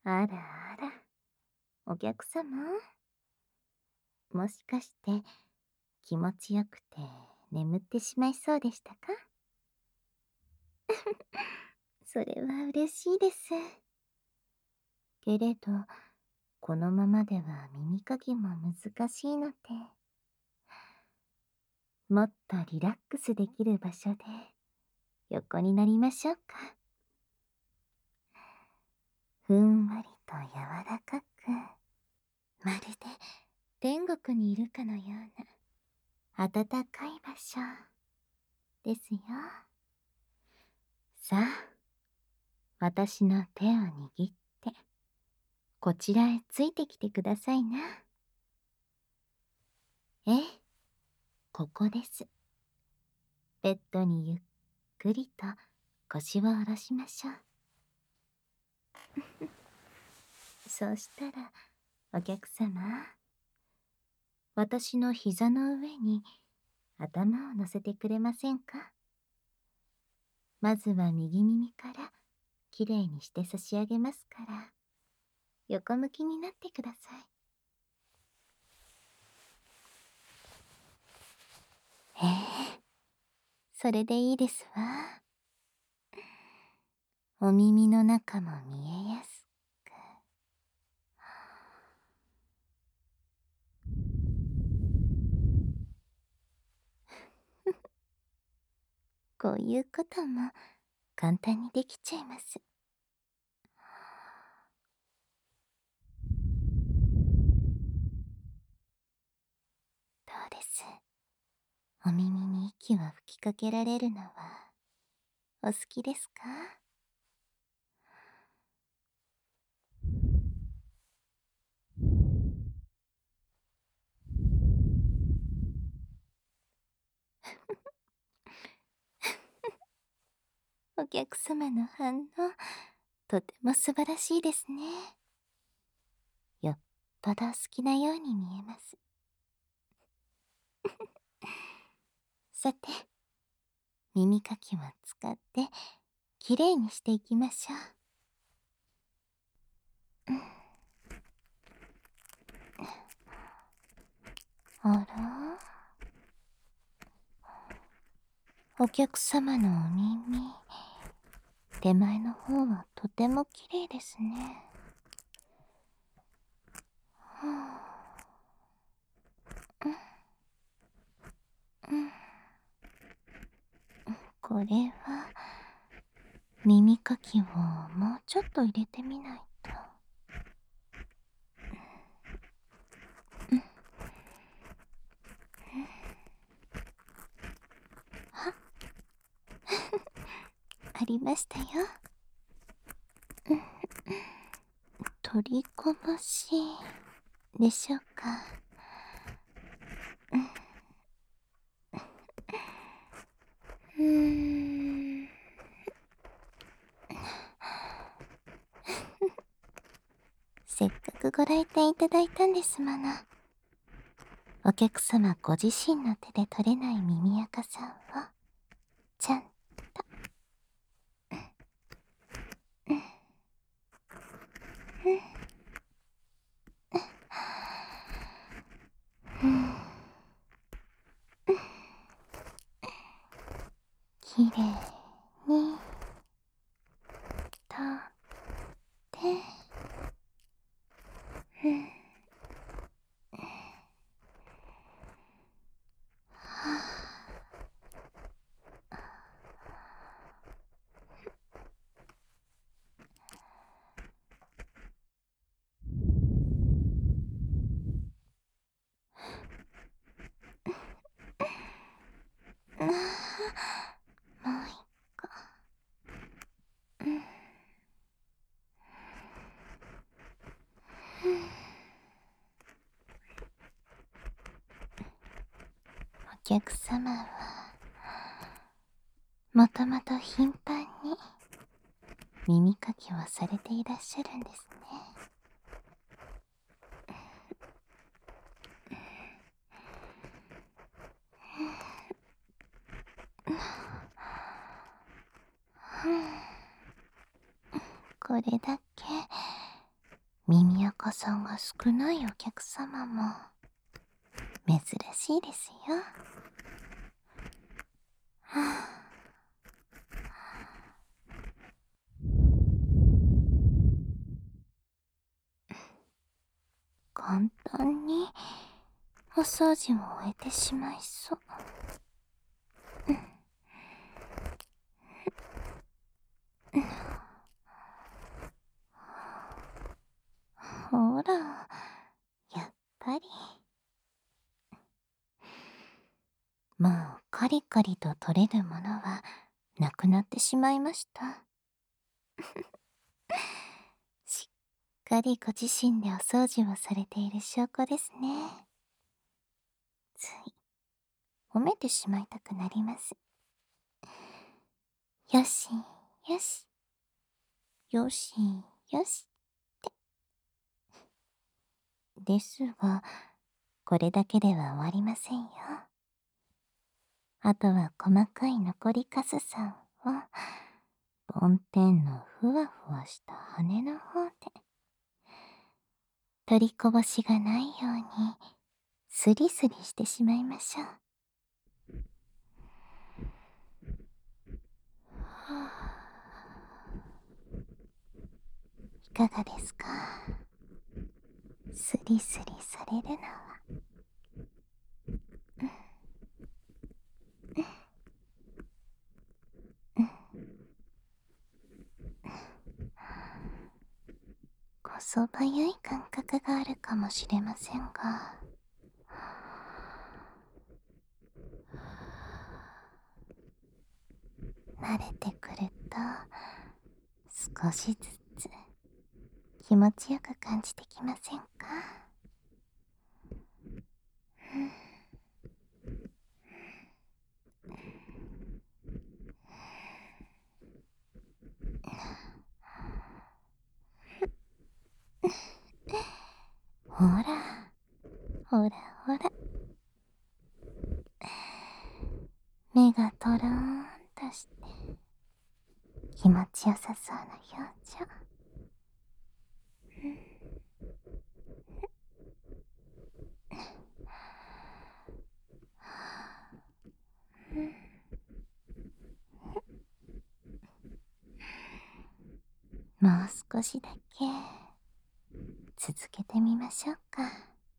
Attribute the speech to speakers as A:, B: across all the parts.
A: あらあら、お客様、もしかして気持ちよくて眠ってしまいそうでしたか？それは嬉しいです。けれど、このままでは耳かきも難しいので、もっとリラックスできる場所で横になりましょうか。ふんわりと柔らかく、まるで天国にいるかのような暖かい場所ですよ。さあ、私の手を握って、こちらへついてきてくださいな。ええ、ここです。ベッドにゆっくりと腰を下ろしましょう。そうしたら、お客様、私の膝の上に頭を乗せてくれませんか？まずは右耳からきれいにして差し上げますから、横向きになってください。ええ、それでいいですわ。お耳の中も見えやすく。こういうことも簡単にできちゃいます。どうです？お耳に息を吹きかけられるのはお好きですか？お客様の反応、とても素晴らしいですね。よっぽど好きなように見えます。さて、耳かきを使ってきれいにしていきましょう。あら、お客様のお耳、手前の方はとてもきれいですね。はあ、うん、これは耳かきをもうちょっと入れてみないと。あ、ありましたよ。取りこぼしでしょうか。うーん。せっかくご来店いただいたんですもの。お客様ご自身の手で取れない耳垢さんをちゃんと。きれいに取って、もう一個。お客様はもともと頻繁に耳かきをされていらっしゃるんですね。これだけ耳垢さんが少ないお客様も珍しいですよ。はあ、簡単にお掃除を終えてしまいそう。ほら、やっぱり。もうカリカリと取れるものはなくなってしまいました。しっかりご自身でお掃除をされている証拠ですね。つい褒めてしまいたくなります。よし、よし、よし、よしって。ですが、これだけでは終わりませんよ。あとは細かい残りカスさんを、梵天のふわふわした羽の方で、取りこぼしがないように、スリスリしてしまいましょう。いかがですか？スリスリされるのは。こそばゆい感覚があるかもしれませんが、慣れてくると少しずつ気持ちよく感じてきませんか？ほら、ほらほら。目がとろーんとして気持ちよさそうな表情。もう少しだけ続けてみましょうか。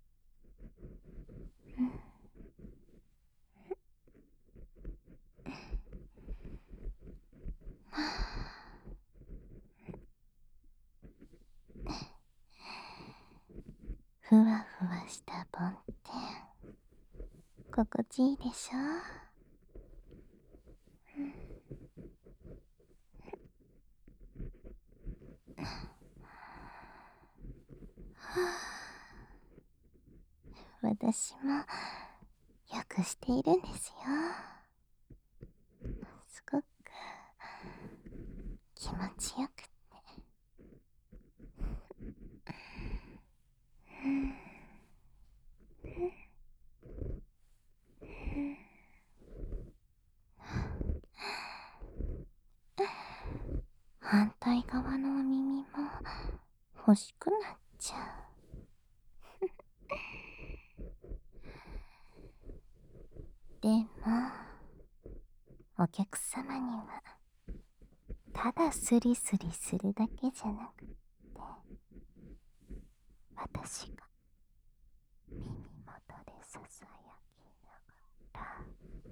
A: ふわふわした梵天、心地いいでしょう？私もよくしているんですよ。すごく気持ちよくて。反対側のお耳も欲しくなっちゃう。でも、お客様にはただスリスリするだけじゃなくって、私が耳元でささやきながら、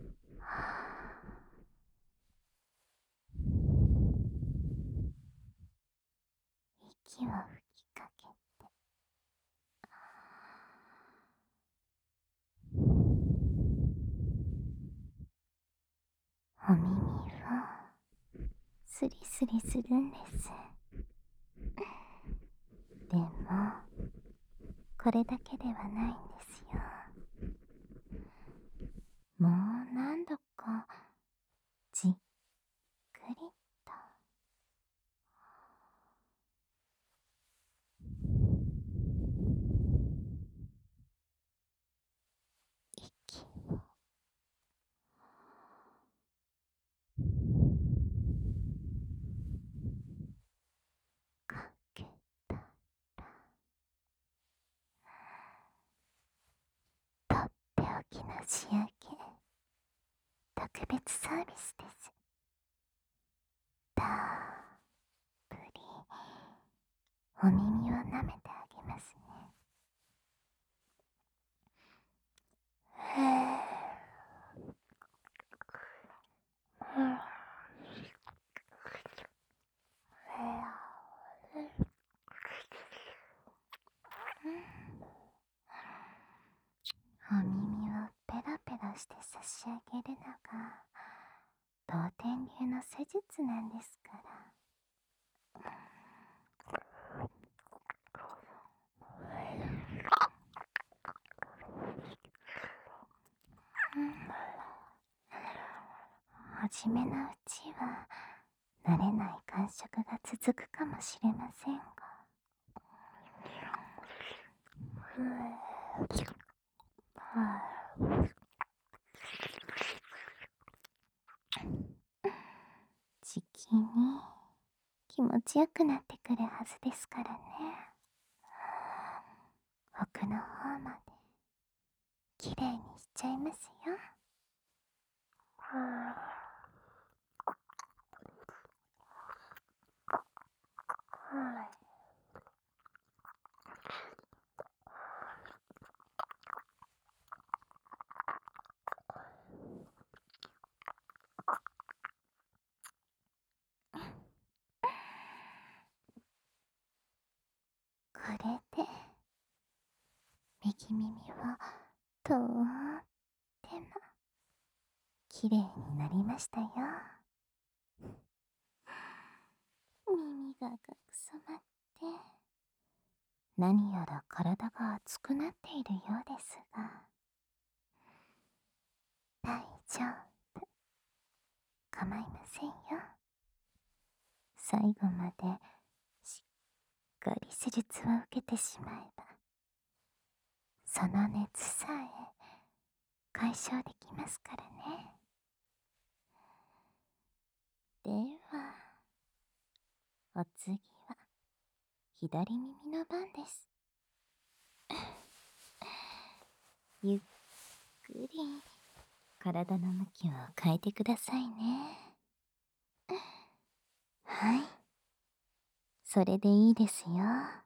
A: 息を吹きかけて、お耳をスリスリするんです。でも、これだけではないんですよ。もう何度かじっくりと息をかけたら、 し上げ、特別サービスです。たっぷりお耳を舐めてあげますね。お耳をペラペラして差し上げるのが当店流の施術なんですから。はじめのうちは慣れない感触が続くかもしれませんが、じきに気持ちよくなってくるはずですからね。奥の方まできれいにしちゃいますよ。これで右耳はとってもきれいになりましたよ。耳ががくそまって何やら体が熱くなっているようですが、大丈夫、構いませんよ。最後までしっかり施術を受けてしまえば、その熱さえ解消できますからね。では、お次は左耳の番です。ゆっくり体の向きを変えてくださいね。はい、それでいいですよ。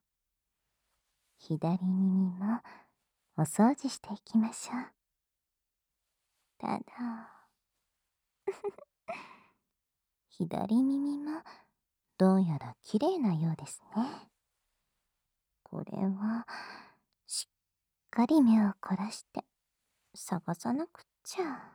A: 左耳もお掃除していきましょう。ただ、左耳もどうやら綺麗なようですね。これはしっかり目を凝らして探さなくっちゃ。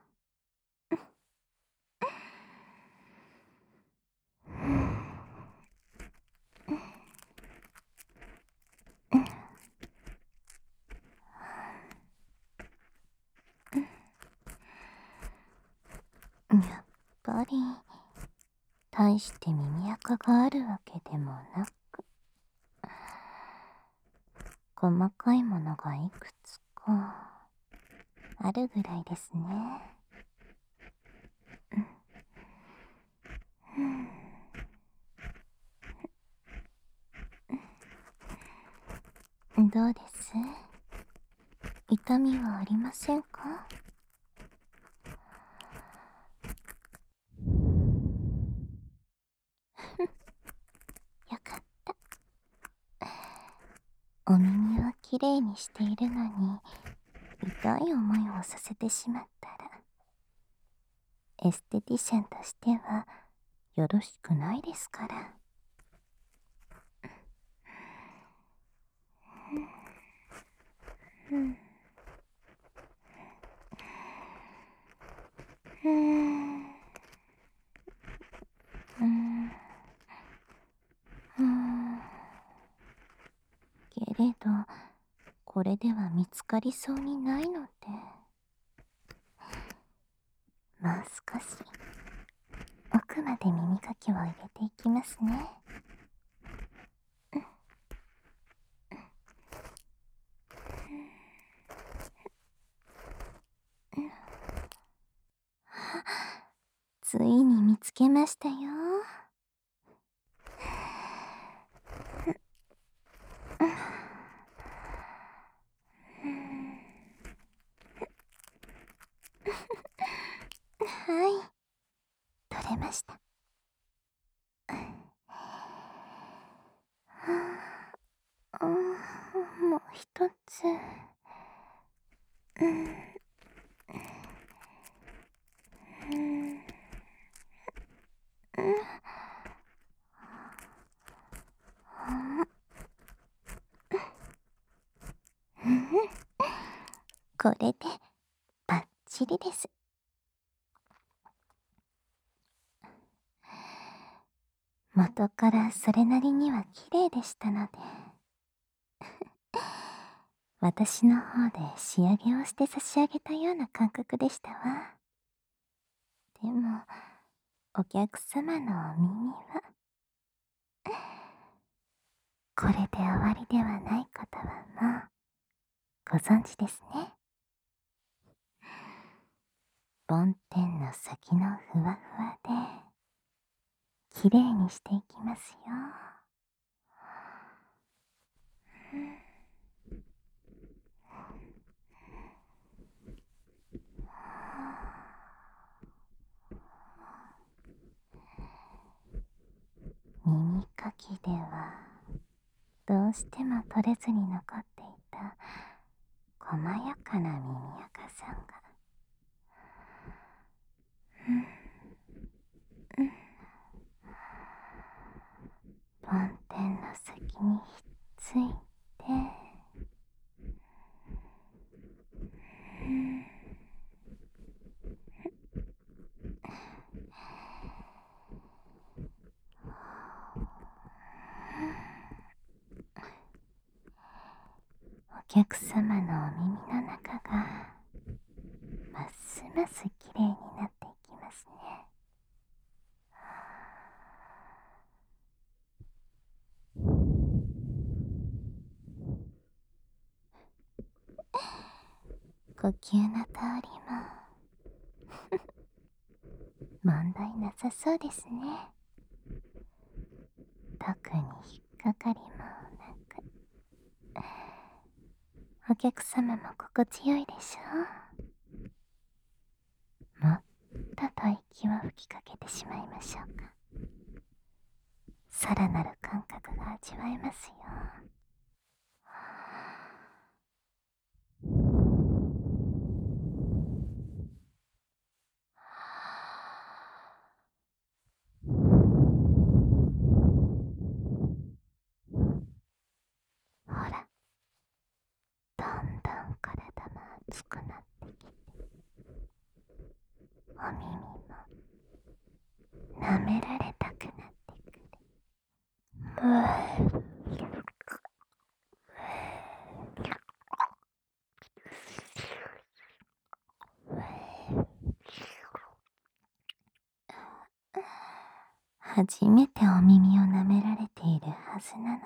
A: やっぱり大して耳垢があるわけでもなく、細かいものがいくつかあるぐらいですね。どうです？痛みはありませんか？よかった。お耳をきれいにしているのに痛い思いをさせてしまったら、エステティシャンとしてはよろしくないですから。うん、うん、うん、うん。けれど、これでは見つかりそうにないので、もう少し奥まで耳かきを入れていきますね。ついに見つけましたよ。 もう一つ。うん、うん、うん、うん、これでバッチリです。元からそれなりには綺麗でしたので、私の方で仕上げをして差し上げたような感覚でしたわ。でも、お客様のお耳は、これで終わりではないことはもうご存知ですね。梵天の先のふわふわで、きれいにしていきますよ。耳かきでは、どうしても取れずに残っていた細やかな耳垢さんが、梵天の先にひっついて、お客様のお耳の中がますますきれいになっていきますね。呼吸の通りも問題なさそうですね。特に引っかかりもなく、お客様も心地よいでしょう。もっとと息を吹きかけてしまいましょうか。さらなる感覚が味わえますよ。ほら、どんどん体も熱くなってきて、お耳も舐められたくなってくる。初めてお耳を舐められているはずなのに。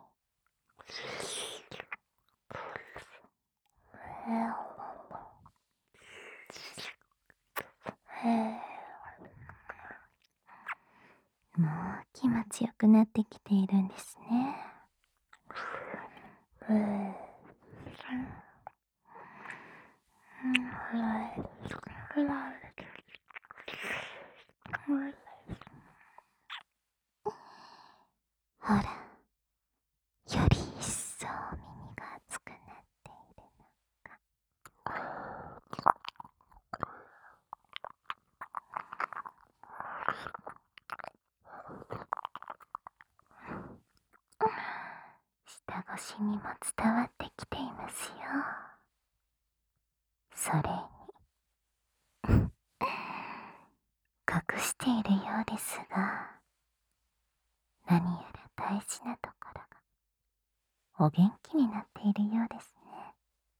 A: もう気持ちよくなってきているんですね。ほら、より一層耳が熱くなっているの。舌越しにも伝わってきていますよ。それに隠しているようですが、何やら大事なところがお元気になっているようですね。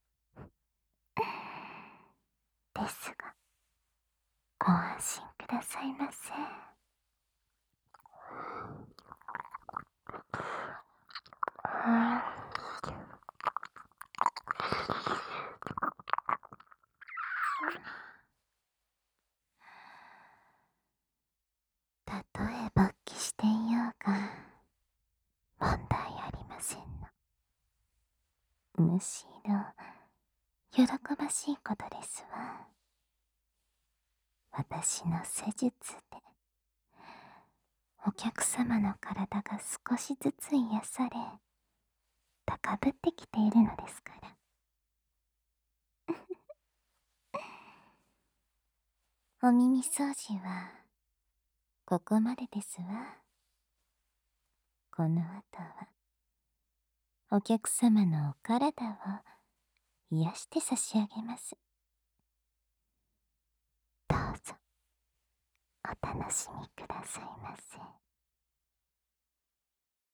A: ですが、ご安心くださいませ。たとえ勃起していようが問題ありませんの。むしろ喜ばしいことですわ。私の施術でお客様の体が少しずつ癒され、 高ぶってきているのですから。お耳掃除はここまでですわ。この後はお客様のお体を癒して差し上げます。どうぞお楽しみくださいませ。